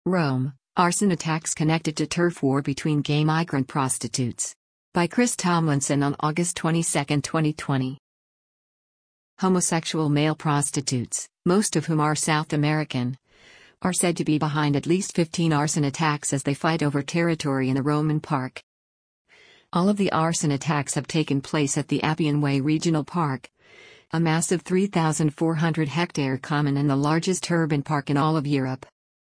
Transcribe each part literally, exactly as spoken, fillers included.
Rome, arson attacks connected to turf war between gay migrant prostitutes. By Chris Tomlinson on August twenty-second, twenty twenty. Homosexual male prostitutes, most of whom are South American, are said to be behind at least fifteen arson attacks as they fight over territory in the Roman park. All of the arson attacks have taken place at the Appian Way Regional Park, a massive three thousand four hundred hectare common and the largest urban park in all of Europe.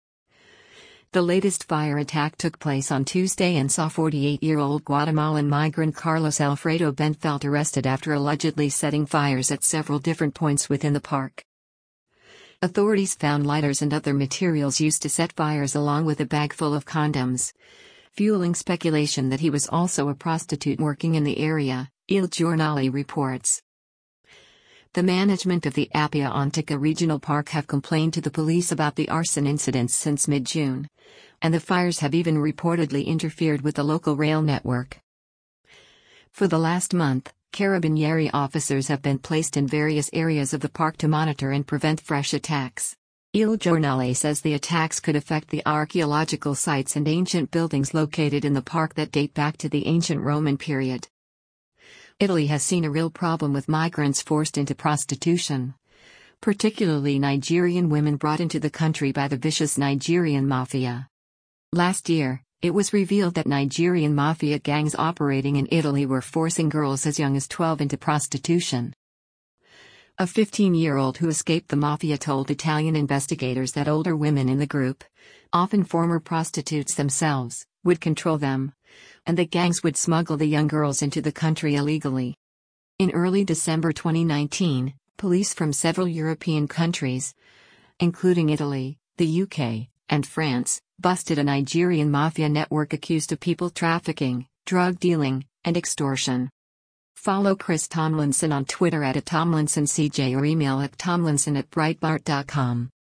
The latest fire attack took place on Tuesday and saw forty-eight-year-old Guatemalan migrant Carlos Alfredo Benfelt arrested after allegedly setting fires at several different points within the park. Authorities found lighters and other materials used to set fires along with a bag full of condoms, fueling speculation that he was also a prostitute working in the area, Il Giornale reports. The management of the Appia Antica Regional Park have complained to the police about the arson incidents since mid-June, and the fires have even reportedly interfered with the local rail network. For the last month, Carabinieri officers have been placed in various areas of the park to monitor and prevent fresh attacks. Il Giornale says the attacks could affect the archaeological sites and ancient buildings located in the park that date back to the ancient Roman period. Italy has seen a real problem with migrants forced into prostitution, particularly Nigerian women brought into the country by the vicious Nigerian mafia. Last year, it was revealed that Nigerian mafia gangs operating in Italy were forcing girls as young as twelve into prostitution. A fifteen-year-old who escaped the mafia told Italian investigators that older women in the group, often former prostitutes themselves, would control them, and the gangs would smuggle the young girls into the country illegally. In early December twenty nineteen, police from several European countries, including Italy, the U K, and France, busted a Nigerian mafia network accused of people trafficking, drug dealing, and extortion. Follow Chris Tomlinson on Twitter at Tomlinson C J or email at tomlinson at breitbart dot com.